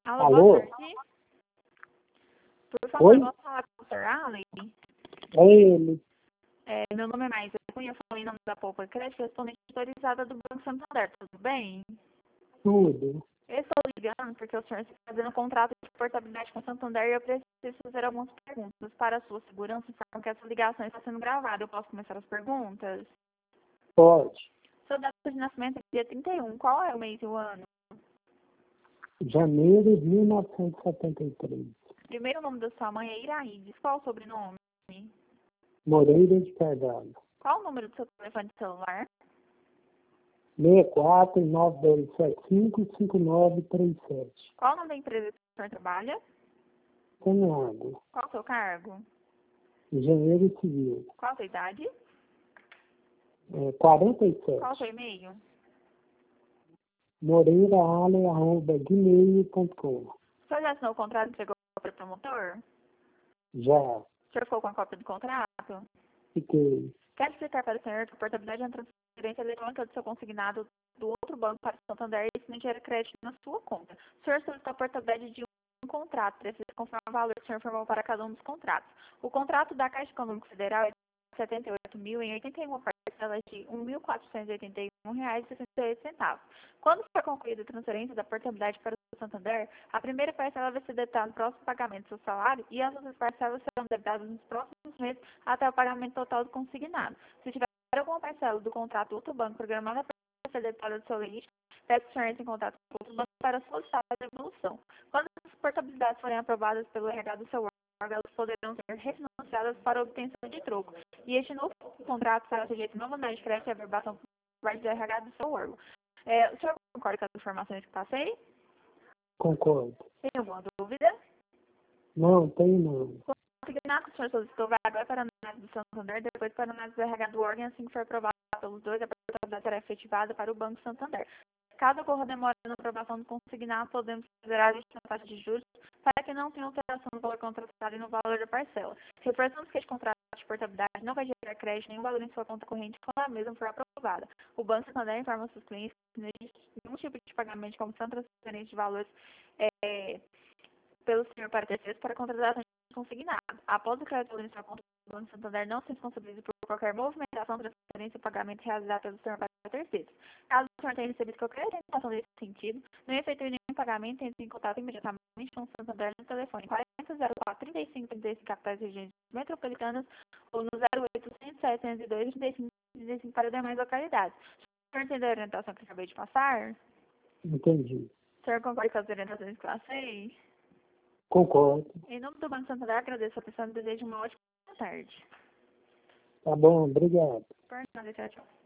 Alô, boa Alô? tarde. Por Oi? favor, posso falar com o Sr. Allen? É ele. Meu nome é Maísa Cunha, eu falo em nome da Poupa Crédito, respondente autorizada do Banco Santander, tudo bem? Tudo. Eu estou ligando porque o senhor está fazendo um contrato de portabilidade com o Santander e eu preciso fazer algumas perguntas para a sua segurança, informo que essa ligação está sendo gravada. Eu posso começar as perguntas? Pode. Seu data de nascimento é dia 31. Qual é o mês e o ano? Janeiro de 1973. Primeiro nome da sua mãe é Iraídes. Qual o sobrenome? Moreira de Carvalho. Qual o número do seu telefone celular? 64-9275-5937. Qual o nome da empresa que o senhor trabalha? Caminhado. Qual o seu cargo? Engenheiro civil. Qual a sua idade? 47. Qual o seu e-mail? moreiraale@gmail.com. O senhor já assinou o contrato e entregou para o promotor? Já. O senhor ficou com a cópia do contrato? Fiquei. Quero explicar para o senhor que a portabilidade é uma transferência eletrônica do seu consignado do outro banco para o Santander e isso não gera crédito na sua conta. O senhor solicitou a portabilidade de um contrato, precisa confirmar o valor que o senhor informou para cada um dos contratos. O contrato da Caixa Econômica Federal é de R$ 78.000 em 81 parcelas de R$ 1.481,68. Quando for concluída a transferência da portabilidade para o Santander, a primeira parcela vai ser debitada no próximo pagamento do seu salário e as outras parcelas serão debitadas nos próximos meses até o pagamento total do consignado. Se tiver alguma parcela do contrato do outro banco programada para ser debitada do seu limite, peça o senhor entre em contato com o outro banco para solicitar a devolução. Quando as portabilidades forem aprovadas pelo RH do seu órgão, elas poderão ser refinanciadas para obtenção de troco. E este novo contrato será sujeito a nova de crédito e averbação por parte do RH do seu órgão. O senhor concorda com as informações que passei? Concordo. Tem alguma dúvida? Não, tem não. O consignado que o senhor solicitou vai agora para a análise do Santander, depois para a análise do RH do órgão, assim que for aprovado pelos dois, a portabilidade será efetivada para o Banco Santander. Caso ocorra demora na aprovação do consignado, podemos considerar a taxa de juros para que não tenha alteração no valor contratado e no valor da parcela. Reforçamos que este contrato de portabilidade não vai gerar crédito nem valor em sua conta corrente quando a mesma for aprovada. O Banco Santander informa seus clientes que não existe nenhum tipo de pagamento de comissão transferência de valores pelo senhor para terceiros para contratação de consignado. Após o crédito em sua conta, o Banco Santander não se responsabiliza por qualquer movimentação, transferência ou pagamento realizado pelo senhor para terceiros. Caso o senhor tenha recebido qualquer orientação nesse sentido, não efetue nenhum pagamento, entre em contato imediatamente com o Santander no telefone 4004-3535 capitais e regiões metropolitanas ou no 0800 702 3535 para demais localidades. O senhor entendeu a orientação que eu acabei de passar? Entendi. O senhor concorda com as orientações que eu passei? Concordo. Em nome do Banco Santander, agradeço a atenção e desejo uma ótima tarde. Tá bom, obrigado. Por nada, tchau, tchau.